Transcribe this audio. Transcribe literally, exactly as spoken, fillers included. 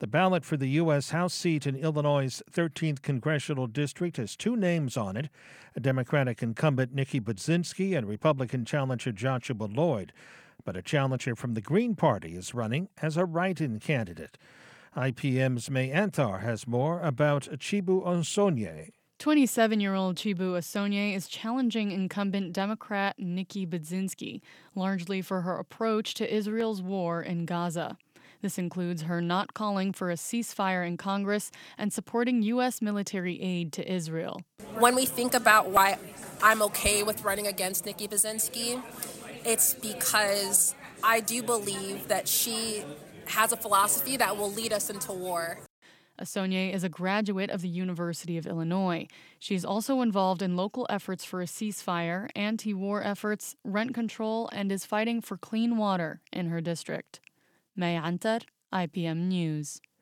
The ballot for the U S. House seat in Illinois' thirteenth congressional district has two names on it, a Democratic incumbent Nikki Budzinski and Republican challenger Joshua Lloyd. But a challenger from the Green Party is running as a write-in candidate. I P M's May Anthar has more about Chibu Onsonye. twenty-seven-year-old Chibu Onsonye is challenging incumbent Democrat Nikki Budzinski, largely for her approach to Israel's war in Gaza. This includes her not calling for a ceasefire in Congress and supporting U S military aid to Israel. When we think about why I'm okay with running against Nikki Budzinski, it's because I do believe that she has a philosophy that will lead us into war. Onsonye is a graduate of the University of Illinois. She's also involved in local efforts for a ceasefire, anti-war efforts, rent control, and is fighting for clean water in her district. May Anthar, I P M News.